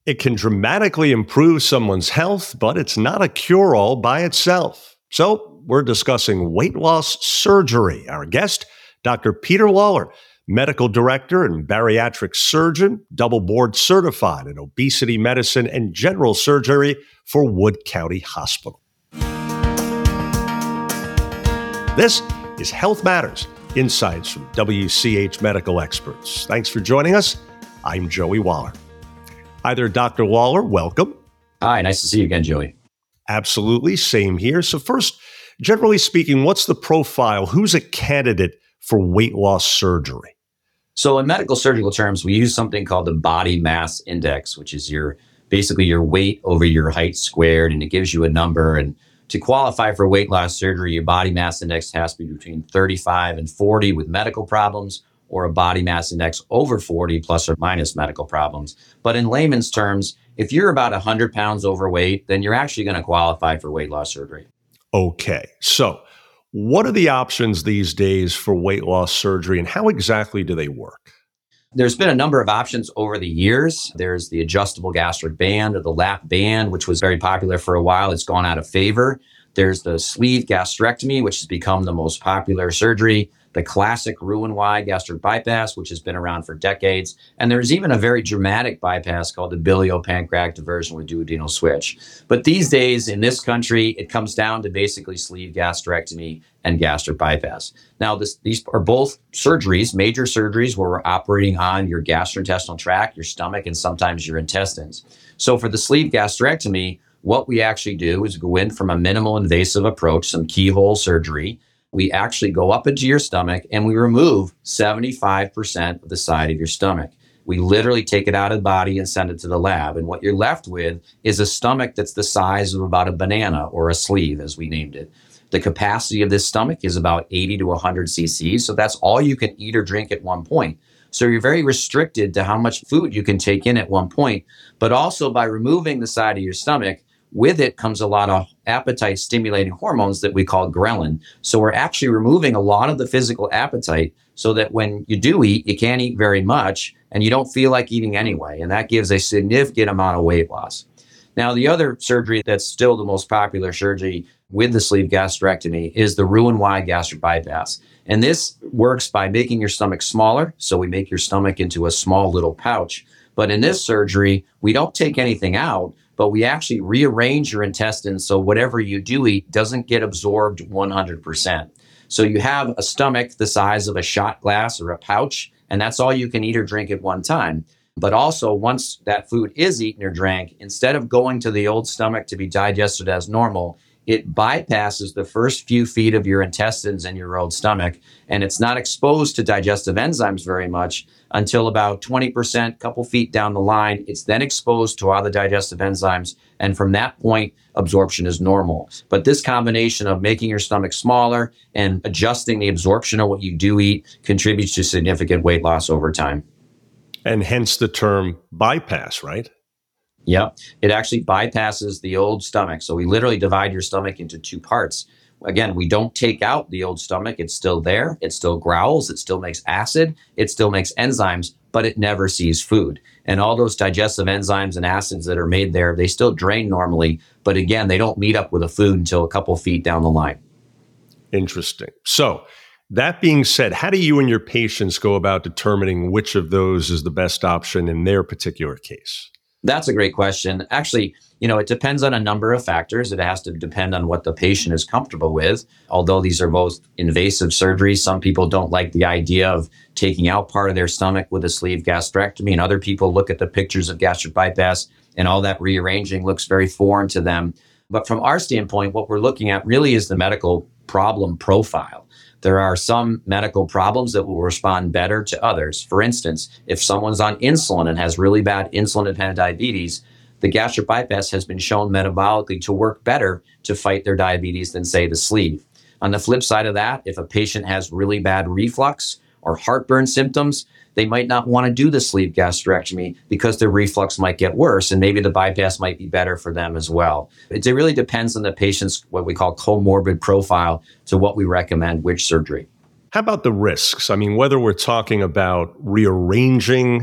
It can dramatically improve someone's health, but it's not a cure-all by itself. So we're discussing weight loss surgery. Our guest, Dr. Peter Waller, medical director and bariatric surgeon, double board certified in obesity medicine and general surgery for Wood County Hospital. This is Health Matters, insights from WCH medical experts. Thanks for joining us. I'm Joey Waller. Hi there, Dr. Waller. Welcome. Hi, nice to see you again, Joey. Absolutely. Same here. So first, generally speaking, what's the profile? Who's a candidate for weight loss surgery? So in medical surgical terms, we use something called the body mass index, which is basically your weight over your height squared, and it gives you a number. And to qualify for weight loss surgery, your body mass index has to be between 35 and 40 with medical problems, or a body mass index over 40 plus or minus medical problems. But in layman's terms, if you're about 100 pounds overweight, then you're actually going to qualify for weight loss surgery. Okay. So what are the options these days for weight loss surgery, and how exactly do they work? There's been a number of options over the years. There's the adjustable gastric band or the lap band, which was very popular for a while. It's gone out of favor. There's the sleeve gastrectomy, which has become the most popular surgery. The classic Roux-en-Y gastric bypass, which has been around for decades. And there's even a very dramatic bypass called the biliopancreatic diversion with duodenal switch. But these days in this country, it comes down to basically sleeve gastrectomy and gastric bypass. Now, these are both surgeries, major surgeries, where we're operating on your gastrointestinal tract, your stomach, and sometimes your intestines. So for the sleeve gastrectomy, what we actually do is go in from a minimal invasive approach, some keyhole surgery. We actually go up into your stomach and we remove 75% of the side of your stomach. We literally take it out of the body and send it to the lab. And what you're left with is a stomach that's the size of about a banana, or a sleeve, as we named it. The capacity of this stomach is about 80 to 100 cc's. So that's all you can eat or drink at one point. So you're very restricted to how much food you can take in at one point. But also, by removing the side of your stomach, with it comes a lot of appetite stimulating hormones that we call ghrelin. So we're actually removing a lot of the physical appetite so that when you do eat, you can't eat very much and you don't feel like eating anyway. And that gives a significant amount of weight loss. Now, the other surgery that's still the most popular surgery with the sleeve gastrectomy is the Roux-en-Y gastric bypass. And this works by making your stomach smaller. So we make your stomach into a small little pouch. But in this surgery, we don't take anything out, but we actually rearrange your intestines so whatever you do eat doesn't get absorbed 100%. So you have a stomach the size of a shot glass or a pouch, and that's all you can eat or drink at one time. But also, once that food is eaten or drank, instead of going to the old stomach to be digested as normal, it bypasses the first few feet of your intestines in your old stomach, and it's not exposed to digestive enzymes very much until about 20%, couple feet down the line. It's then exposed to all the digestive enzymes, and from that point, absorption is normal. But this combination of making your stomach smaller and adjusting the absorption of what you do eat contributes to significant weight loss over time. And hence the term bypass, right? Yep. It actually bypasses the old stomach. So we literally divide your stomach into two parts. Again, we don't take out the old stomach. It's still there. It still growls. It still makes acid. It still makes enzymes, but it never sees food. And all those digestive enzymes and acids that are made there, they still drain normally. But again, they don't meet up with the food until a couple feet down the line. Interesting. So that being said, how do you and your patients go about determining which of those is the best option in their particular case? That's a great question. Actually, it depends on a number of factors. It has to depend on what the patient is comfortable with. Although these are both invasive surgeries, some people don't like the idea of taking out part of their stomach with a sleeve gastrectomy, and other people look at the pictures of gastric bypass and all that rearranging looks very foreign to them. But from our standpoint, what we're looking at really is the medical problem profile. There are some medical problems that will respond better to others. For instance, if someone's on insulin and has really bad insulin-dependent diabetes, the gastric bypass has been shown metabolically to work better to fight their diabetes than, say, the sleeve. On the flip side of that, if a patient has really bad reflux or heartburn symptoms, they might not want to do the sleeve gastrectomy because their reflux might get worse, and maybe the bypass might be better for them as well. It really depends on the patient's what we call comorbid profile to what we recommend which surgery. How about the risks? I mean, whether we're talking about rearranging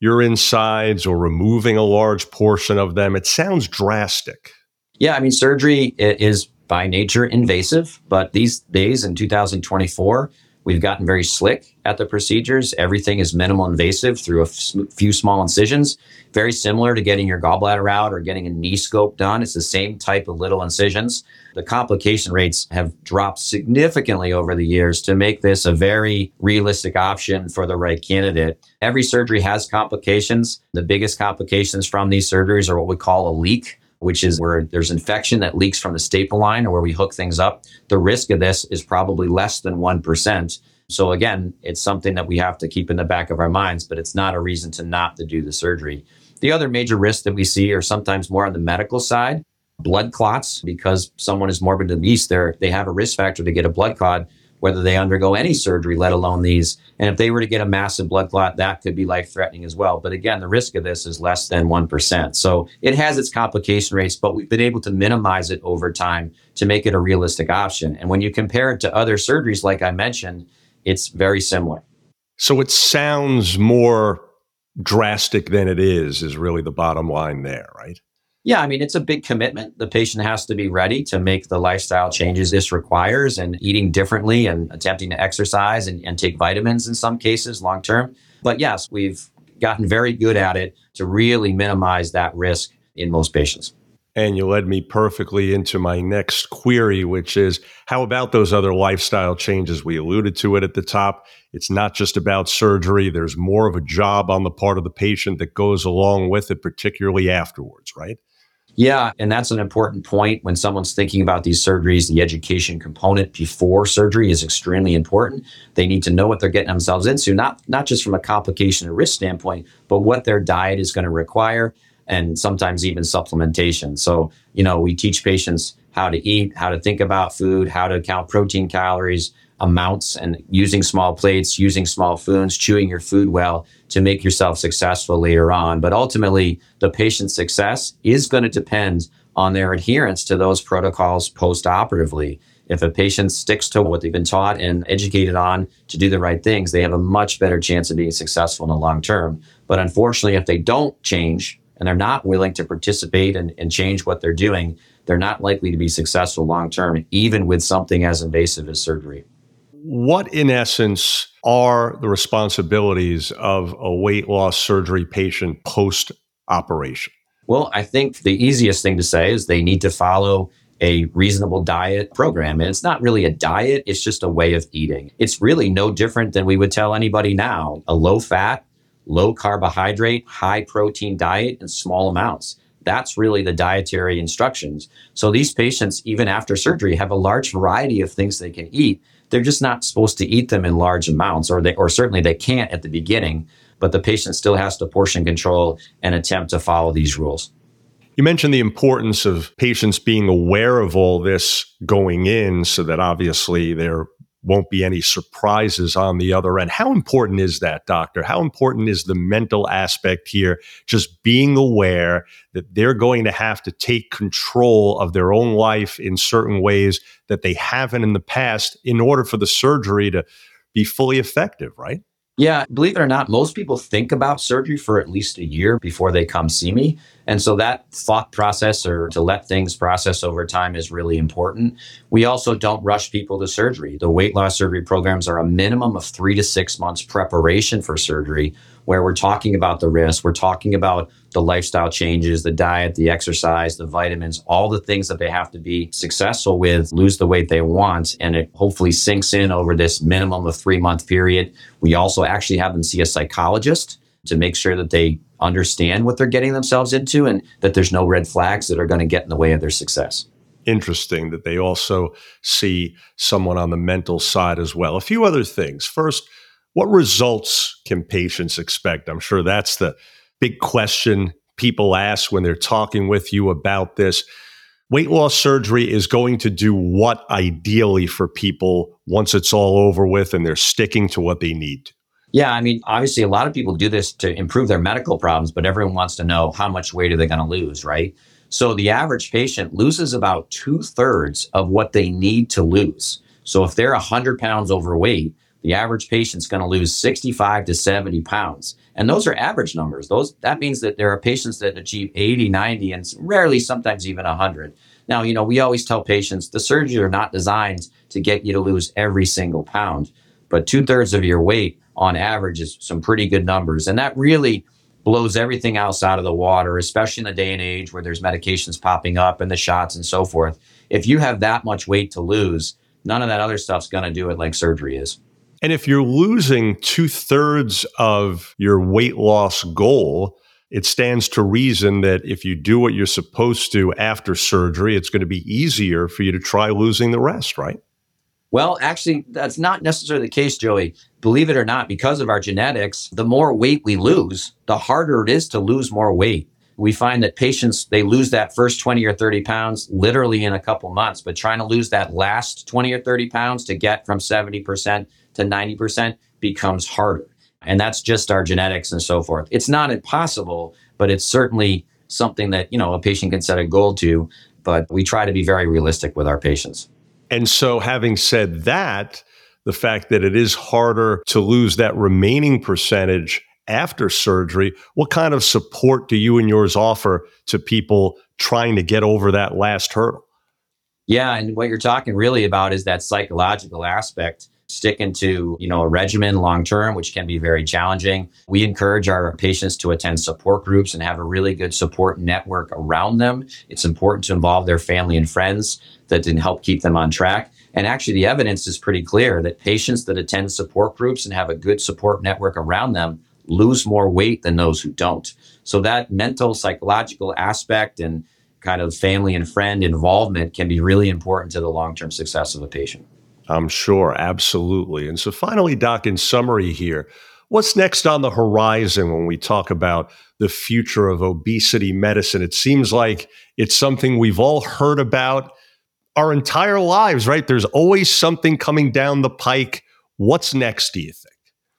your insides or removing a large portion of them? It sounds drastic. Yeah, I mean, surgery is by nature invasive, but these days in 2024, we've gotten very slick at the procedures. Everything is minimal invasive through a few small incisions, very similar to getting your gallbladder out or getting a knee scope done. It's the same type of little incisions. The complication rates have dropped significantly over the years to make this a very realistic option for the right candidate. Every surgery has complications. The biggest complications from these surgeries are what we call a leak, which is where there's infection that leaks from the staple line or where we hook things up. The risk of this is probably less than 1%. So again, it's something that we have to keep in the back of our minds, but it's not a reason to not to do the surgery. The other major risks that we see are sometimes more on the medical side. Blood clots, because someone is morbid obese, they have a risk factor to get a blood clot, whether they undergo any surgery, let alone these. And if they were to get a massive blood clot, that could be life-threatening as well. But again, the risk of this is less than 1%. So it has its complication rates, but we've been able to minimize it over time to make it a realistic option. And when you compare it to other surgeries, like I mentioned, it's very similar. So it sounds more drastic than it is really the bottom line there, right? Yeah, I mean, it's a big commitment. The patient has to be ready to make the lifestyle changes this requires and eating differently and attempting to exercise and take vitamins in some cases long term. But yes, we've gotten very good at it to really minimize that risk in most patients. And you led me perfectly into my next query, which is how about those other lifestyle changes? We alluded to it at the top. It's not just about surgery. There's more of a job on the part of the patient that goes along with it, particularly afterwards, right? Yeah, and that's an important point when someone's thinking about these surgeries. The education component before surgery is extremely important. They need to know what they're getting themselves into, not just from a complication and risk standpoint, but what their diet is going to require and sometimes even supplementation. So, we teach patients how to eat, how to think about food, how to count protein calories, amounts, and using small plates, using small spoons, chewing your food well to make yourself successful later on. But ultimately, the patient's success is going to depend on their adherence to those protocols post-operatively. If a patient sticks to what they've been taught and educated on to do the right things, they have a much better chance of being successful in the long term. But unfortunately, if they don't change and they're not willing to participate and change what they're doing, they're not likely to be successful long term, even with something as invasive as surgery. What, in essence, are the responsibilities of a weight loss surgery patient post-operation? Well, I think the easiest thing to say is they need to follow a reasonable diet program. And it's not really a diet, it's just a way of eating. It's really no different than we would tell anybody now. A low-fat, low-carbohydrate, high-protein diet in small amounts. That's really the dietary instructions. So these patients, even after surgery, have a large variety of things they can eat. They're just not supposed to eat them in large amounts, or certainly they can't at the beginning, but the patient still has to portion control and attempt to follow these rules. You mentioned the importance of patients being aware of all this going in so that obviously there won't be any surprises on the other end. How important is that, doctor? How important is the mental aspect here? Just being aware that they're going to have to take control of their own life in certain ways that they haven't in the past in order for the surgery to be fully effective, right? Yeah, believe it or not, most people think about surgery for at least a year before they come see me. And so that thought process, or to let things process over time, is really important. We also don't rush people to surgery. The weight loss surgery programs are a minimum of 3 to 6 months preparation for surgery, where we're talking about the risks, we're talking about the lifestyle changes, the diet, the exercise, the vitamins, all the things that they have to be successful with, lose the weight they want. And it hopefully sinks in over this minimum of 3-month period. We also actually have them see a psychologist to make sure that they understand what they're getting themselves into and that there's no red flags that are going to get in the way of their success. Interesting that they also see someone on the mental side as well. A few other things. First, what results can patients expect? I'm sure that's the big question people ask when they're talking with you about this. Weight loss surgery is going to do what ideally for people once it's all over with and they're sticking to what they need to? Yeah, I mean, obviously a lot of people do this to improve their medical problems, but everyone wants to know how much weight are they going to lose, right? So the average patient loses about 2/3 of what they need to lose. So if they're 100 pounds overweight, The average patient's going to lose 65 to 70 pounds. And those are average numbers. That means that there are patients that achieve 80, 90, and rarely sometimes even 100. Now, we always tell patients the surgeries are not designed to get you to lose every single pound, but 2/3 of your weight on average is some pretty good numbers. And that really blows everything else out of the water, especially in the day and age where there's medications popping up and the shots and so forth. If you have that much weight to lose, none of that other stuff's going to do it like surgery is. And if you're losing 2/3 of your weight loss goal, it stands to reason that if you do what you're supposed to after surgery, it's going to be easier for you to try losing the rest, right? Well, actually, that's not necessarily the case, Joey. Believe it or not, because of our genetics, the more weight we lose, the harder it is to lose more weight. We find that patients, they lose that first 20 or 30 pounds literally in a couple months, but trying to lose that last 20 or 30 pounds to get from 70% to 90% becomes harder. And that's just our genetics and so forth. It's not impossible, but it's certainly something that, a patient can set a goal to, but we try to be very realistic with our patients. And so having said that, the fact that it is harder to lose that remaining percentage after surgery, what kind of support do you and yours offer to people trying to get over that last hurdle? Yeah, and what you're talking really about is that psychological aspect, sticking to, a regimen long term, which can be very challenging. We encourage our patients to attend support groups and have a really good support network around them. It's important to involve their family and friends that can help keep them on track. And actually, the evidence is pretty clear that patients that attend support groups and have a good support network around them lose more weight than those who don't. So that mental, psychological aspect and kind of family and friend involvement can be really important to the long-term success of a patient. I'm sure, absolutely. And so finally, Doc, in summary here, what's next on the horizon when we talk about the future of obesity medicine? It seems like it's something we've all heard about our entire lives, right? There's always something coming down the pike. What's next, do you think?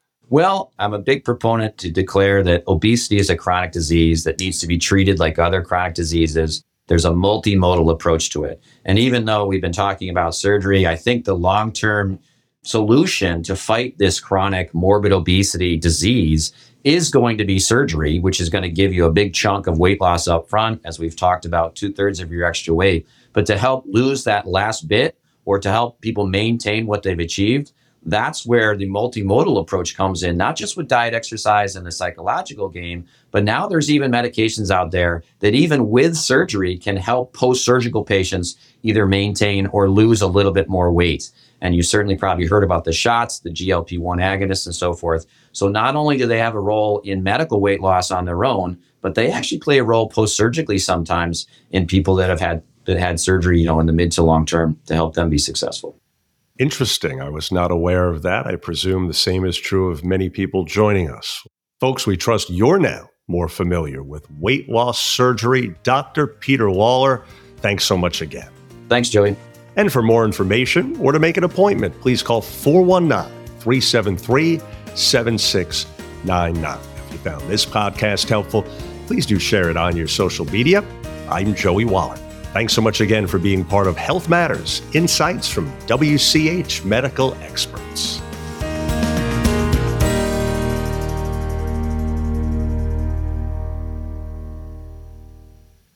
Well, I'm a big proponent to declare that obesity is a chronic disease that needs to be treated like other chronic diseases. There's a multimodal approach to it. And even though we've been talking about surgery, I think the long-term solution to fight this chronic morbid obesity disease is going to be surgery, which is going to give you a big chunk of weight loss up front, as we've talked about, 2/3 of your extra weight. But to help lose that last bit or to help people maintain what they've achieved, that's where the multimodal approach comes in, not just with diet, exercise, and the psychological game, but now there's even medications out there that even with surgery can help post-surgical patients either maintain or lose a little bit more weight. And you certainly probably heard about the shots, the GLP-1 agonists and so forth. So not only do they have a role in medical weight loss on their own, but they actually play a role post-surgically sometimes in people that had surgery, in the mid to long term to help them be successful. Interesting. I was not aware of that. I presume the same is true of many people joining us. Folks, we trust you're now more familiar with weight loss surgery. Dr. Peter Waller, thanks so much again. Thanks, Joey. And for more information or to make an appointment, please call 419-373-7699. If you found this podcast helpful, please do share it on your social media. I'm Joey Waller. Thanks so much again for being part of Health Matters, insights from WCH medical experts.